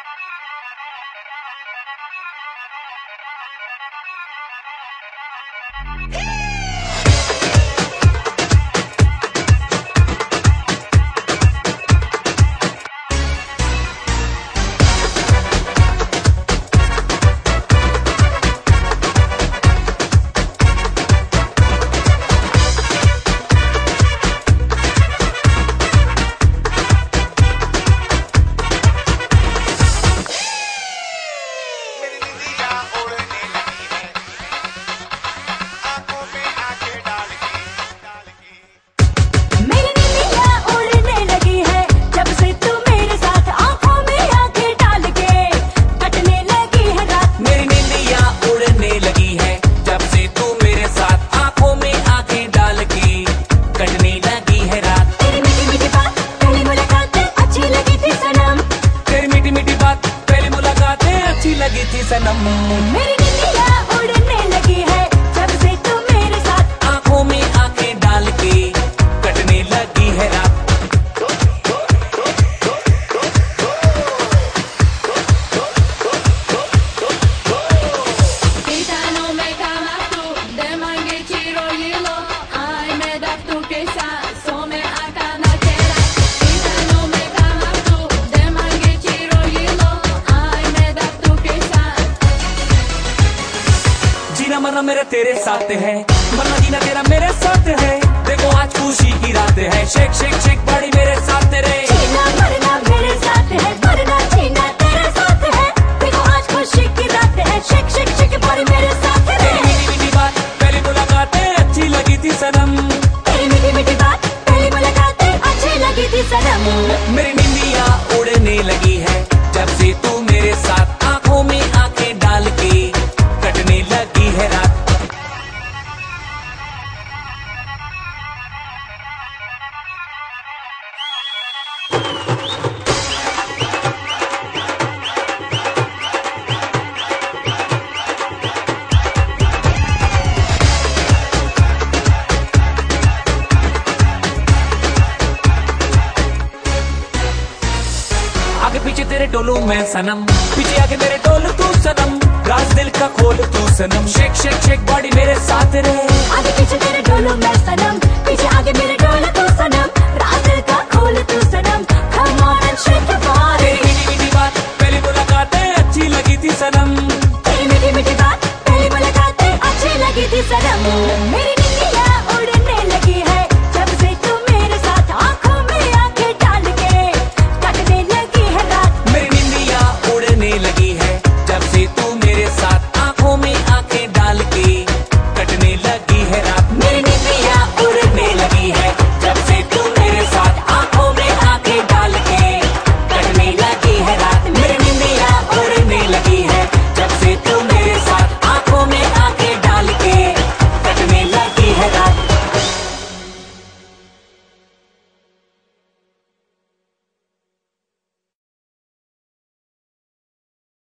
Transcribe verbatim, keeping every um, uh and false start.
लगी थी सनम, मेरी निंदिया उड़ने लगी है जब से तू मेरे साथ आंखों में आंखें डाल के कटने लगी है रात। Gitano me kama tu, de mange chiro yilo, ay me da tu que sa, so me akana kera. Gitano me kama tu, de mange chiro yilo, ay me da tu que sa. जीना मरना मेरे तेरे साथ है, मरना जीना तेरा मेरे साथ है। देखो आज खुशी की रात है, शेक शेक शेक बॉडी मेरे साथ तेरे। जीना मरना मेरे साथ है, मरना जीना तेरे साथ है। देखो आज खुशी की रात है, शेक शेक शेक बॉडी मेरे साथ है। तेरी मीठी मीठी बात पहली मुलाकात अच्छी लगी थी सनम, तेरी मीठी मीठी बात पहली मुलाकात अच्छी लगी थी सनम। मेरी निंदिया उड़ने लगी है जब से तू मेरे साथ आंखों में आंखें डाल के कटने लगी है रात। आगे पीछे तेरे डोलू मैं सनम, पीछे आगे मेरे डोल तू सनम, राज दिल का खोल तू सनम, शेक शेक शेक बॉडी मेरे साथ रे। आगे पीछे तेरे डोलो मैं सनम, पीछे आगे मेरे डोले तू सनम, रात दिल का खोल तू सनम, come on and shake your body। तेरी मीठी मीठी बात पहली मुलाकात अच्छी लगी थी सनम, तेरी मीठी मीठी बात पहली मुलाकात अच्छी लगी थी सनम। मेरी